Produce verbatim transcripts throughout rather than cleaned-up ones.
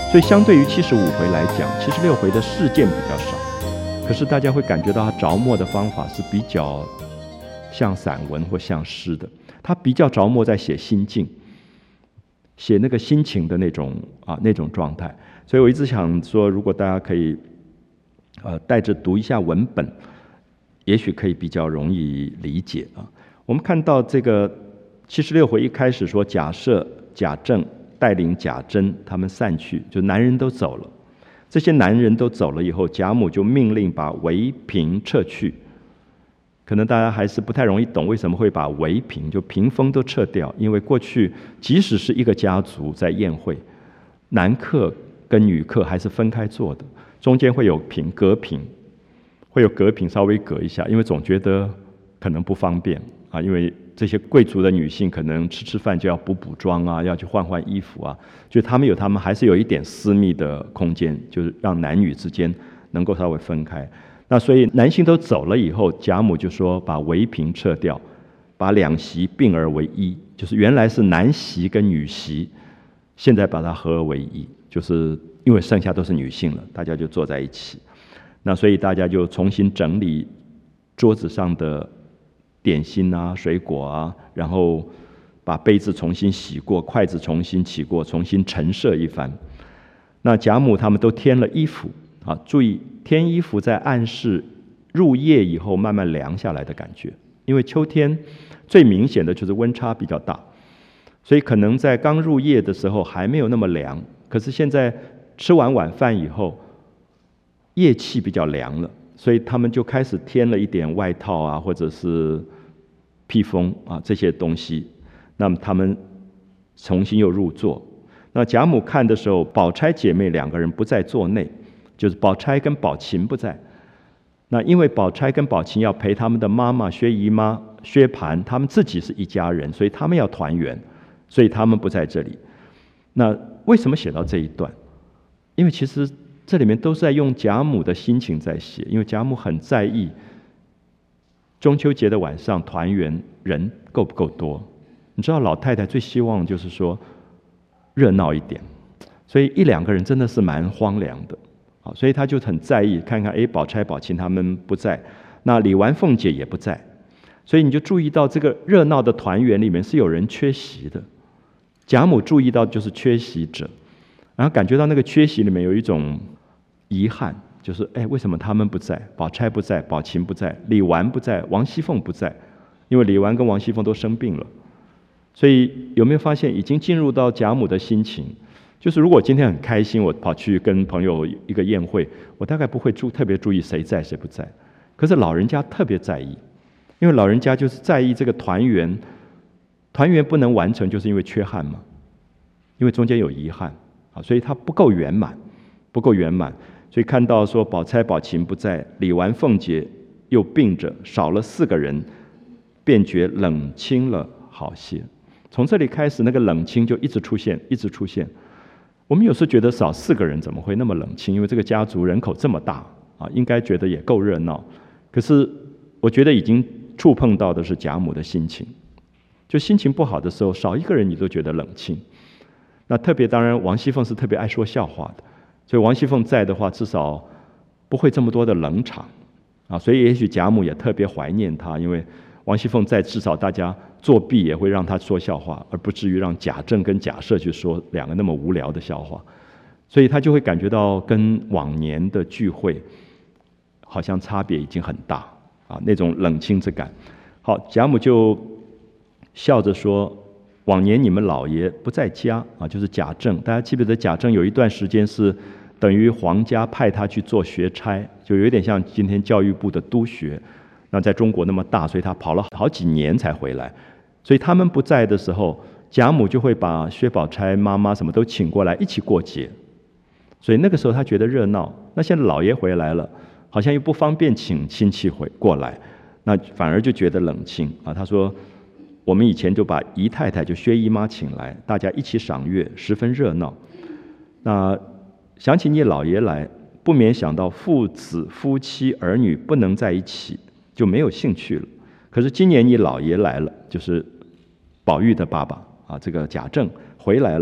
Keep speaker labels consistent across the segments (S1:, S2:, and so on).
S1: 所以相对于七十五回来讲，七十六回的事件比较少，可是大家会感觉到他着墨的方法是比较像散文或像诗的，他比较着墨在写心境，写那个心情的那种啊那种状态。所以我一直想说，如果大家可以呃带着读一下文本，也许可以比较容易理解啊。我们看到这个七十六回一开始说，贾赦、贾政带领贾珍他们散去，就男人都走了。这些男人都走了以后，贾母就命令把围屏撤去。可能大家还是不太容易懂为什么会把围屏就屏风都撤掉，因为过去即使是一个家族在宴会，男客跟女客还是分开坐的，中间会有屏隔屏，会有隔屏稍微隔一下，因为总觉得可能不方便啊，因为这些贵族的女性可能吃吃饭就要补补妆啊，要去换换衣服啊，就他们有他们还是有一点私密的空间，就是让男女之间能够稍微分开。那所以男性都走了以后，贾母就说把围屏撤掉，把两席并而为一，就是原来是男席跟女席，现在把它合而为一，就是因为剩下都是女性了，大家就坐在一起。那所以大家就重新整理桌子上的点心啊、水果啊，然后把杯子重新洗过，筷子重新洗过，重新陈设一番。那贾母他们都添了衣服啊，注意添衣服在暗示入夜以后慢慢凉下来的感觉，因为秋天最明显的就是温差比较大，所以可能在刚入夜的时候还没有那么凉，可是现在吃完晚饭以后，夜气比较凉了，所以他们就开始添了一点外套啊，或者是披风啊这些东西。那么他们重新又入座。那贾母看的时候，宝钗姐妹两个人不在座内，就是宝钗跟宝琴不在。那因为宝钗跟宝琴要陪他们的妈妈薛姨妈、薛蟠，他们自己是一家人，所以他们要团圆，所以他们不在这里。那为什么写到这一段？因为其实这里面都是在用贾母的心情在写，因为贾母很在意中秋节的晚上团圆人够不够多。你知道老太太最希望就是说热闹一点，所以一两个人真的是蛮荒凉的，所以她就很在意，看看哎，宝钗、宝琴他们不在，那李纨、凤姐也不在，所以你就注意到这个热闹的团圆里面是有人缺席的。贾母注意到就是缺席者，然后感觉到那个缺席里面有一种遗憾，就是哎，为什么他们不在？宝钗不在，宝琴不在，李纨不在，王熙凤不在，因为李纨跟王熙凤都生病了。所以有没有发现已经进入到贾母的心情？就是如果今天很开心，我跑去跟朋友一个宴会，我大概不会注特别注意谁在谁不在。可是老人家特别在意，因为老人家就是在意这个团圆，团圆不能完成，就是因为缺憾嘛，因为中间有遗憾啊，所以它不够圆满，不够圆满。所以看到说宝钗、宝琴不在，李纨、凤姐又病着，少了四个人，便觉冷清了好些。从这里开始，那个冷清就一直出现，一直出现。我们有时候觉得少四个人怎么会那么冷清？因为这个家族人口这么大啊，应该觉得也够热闹。可是我觉得已经触碰到的是贾母的心情，就心情不好的时候，少一个人你都觉得冷清。那特别当然，王熙凤是特别爱说笑话的，所以王熙凤在的话，至少不会这么多的冷场啊。所以也许贾母也特别怀念她，因为王熙凤在，至少大家作弊也会让她说笑话，而不至于让贾政跟贾赦去说两个那么无聊的笑话，所以她就会感觉到跟往年的聚会好像差别已经很大啊，那种冷清之感。好，贾母就笑着说：“往年你们老爷不在家啊，就是贾政。大家记不记得贾政有一段时间是等于皇家派他去做学差，就有点像今天教育部的督学。那在中国那么大，所以他跑了好几年才回来。所以他们不在的时候，贾母就会把薛宝钗妈妈什么都请过来一起过节。所以那个时候他觉得热闹。那现在老爷回来了，好像又不方便请亲戚回过来，那反而就觉得冷清啊。他说：“我们以前就把姨太太就薛姨妈请来，大家一起赏月，十分热闹。那想起你老爷来，不免想到父子夫妻儿女不能在一起，就没有兴趣了。可是今年你老爷来了，就是宝玉的爸爸啊，这个贾政回来了，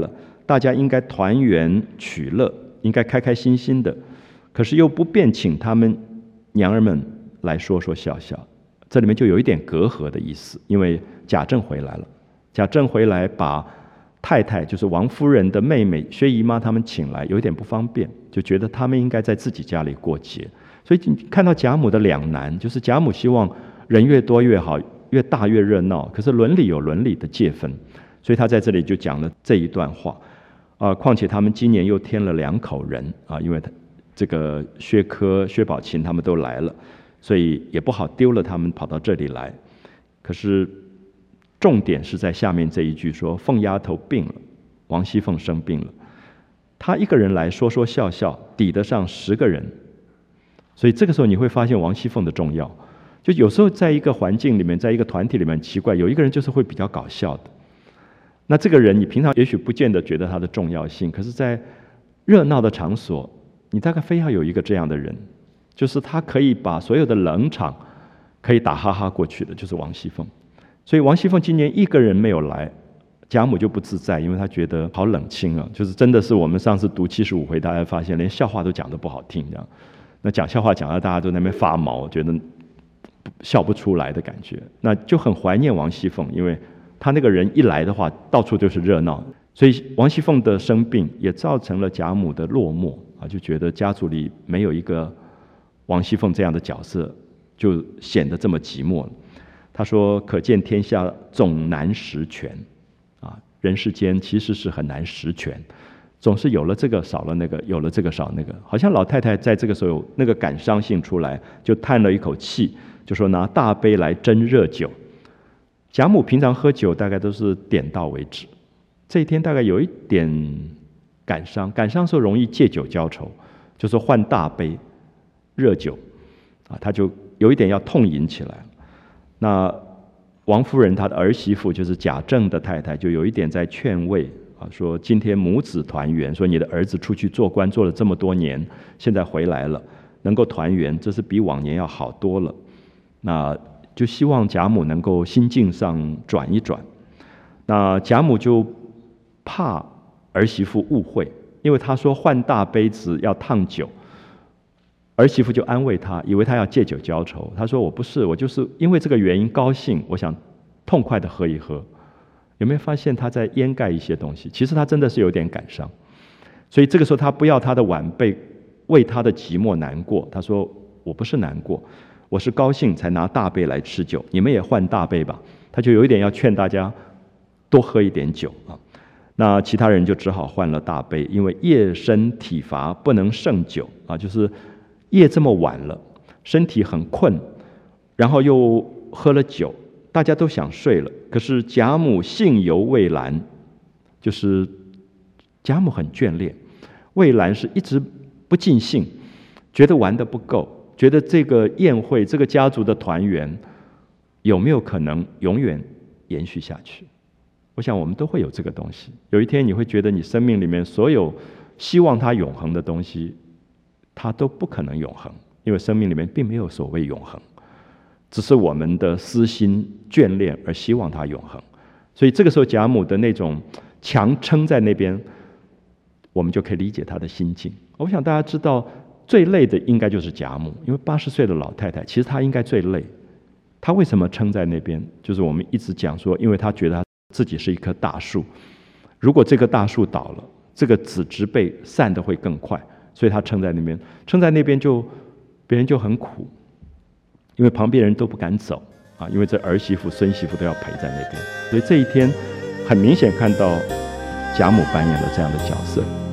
S1: 大家应该团圆取乐，应该开开心心的，可是又不便请他们娘儿们来说说笑笑，这里面就有一点隔阂的意思。因为贾政回来了，贾政回来把太太就是王夫人的妹妹薛姨妈他们请来，有一点不方便，就觉得他们应该在自己家里过节。所以你看到贾母的两难，就是贾母希望人越多越好，越大越热闹，可是伦理有伦理的界分，所以他在这里就讲了这一段话。啊，况且他们今年又添了两口人啊，因为这个薛科、薛宝琴他们都来了，所以也不好丢了他们跑到这里来。可是重点是在下面这一句说，凤丫头病了，王熙凤生病了，她一个人来说说笑笑，抵得上十个人。所以这个时候你会发现王熙凤的重要。就有时候在一个环境里面，在一个团体里面，很奇怪，有一个人就是会比较搞笑的。那这个人你平常也许不见得觉得他的重要性，可是在热闹的场所，你大概非要有一个这样的人，就是他可以把所有的冷场可以打哈哈过去的，就是王熙凤。所以王熙凤今年一个人没有来，贾母就不自在，因为她觉得好冷清啊，就是真的是我们上次读七十五回，大家发现连笑话都讲得不好听这样。那讲笑话讲到大家都在那边发毛，觉得笑不出来的感觉，那就很怀念王熙凤，因为她那个人一来的话，到处就是热闹。所以王熙凤的生病也造成了贾母的落寞啊，就觉得家族里没有一个王熙凤这样的角色，就显得这么寂寞了。他说：“可见天下总难实权啊，人世间其实是很难实权，总是有了这个少了那个，有了这个少那个。好像老太太在这个时候那个感伤性出来，就叹了一口气，就说拿大杯来斟热酒。贾母平常喝酒大概都是点到为止，这一天大概有一点感伤，感伤的时候容易借酒浇愁，就说换大杯热酒啊，他就有一点要痛饮起来。那王夫人她的儿媳妇就是贾政的太太，就有一点在劝慰啊，说今天母子团圆，说你的儿子出去做官做了这么多年，现在回来了，能够团圆，这是比往年要好多了。那就希望贾母能够心境上转一转。那贾母就怕儿媳妇误会，因为她说换大杯子要烫酒，儿媳妇就安慰她，以为她要借酒浇愁。她说我不是，我就是因为这个原因高兴，我想痛快的喝一喝。有没有发现她在掩盖一些东西？其实她真的是有点感伤。所以这个时候她不要她的晚辈为她的寂寞难过，她说我不是难过，我是高兴才拿大杯来吃酒，你们也换大杯吧。她就有一点要劝大家多喝一点酒啊。那其他人就只好换了大杯，因为夜深体乏不能胜酒啊，就是夜这么晚了，身体很困，然后又喝了酒，大家都想睡了。可是贾母兴犹未阑，就是贾母很眷恋，未阑是一直不尽兴，觉得玩得不够，觉得这个宴会，这个家族的团圆有没有可能永远延续下去？我想我们都会有这个东西。有一天你会觉得你生命里面所有希望它永恒的东西，它都不可能永恒，因为生命里面并没有所谓永恒，只是我们的私心眷恋而希望它永恒。所以这个时候贾母的那种强撑在那边，我们就可以理解她的心境。我想大家知道最累的应该就是贾母，因为八十岁的老太太，其实她应该最累。她为什么撑在那边？就是我们一直讲说，因为她觉得她自己是一棵大树，如果这棵大树倒了，这个子侄辈散得会更快，所以她撑在那边，撑在那边就别人就很苦，因为旁边人都不敢走啊，因为这儿媳妇、孙媳妇都要陪在那边，所以这一天很明显看到贾母扮演了这样的角色。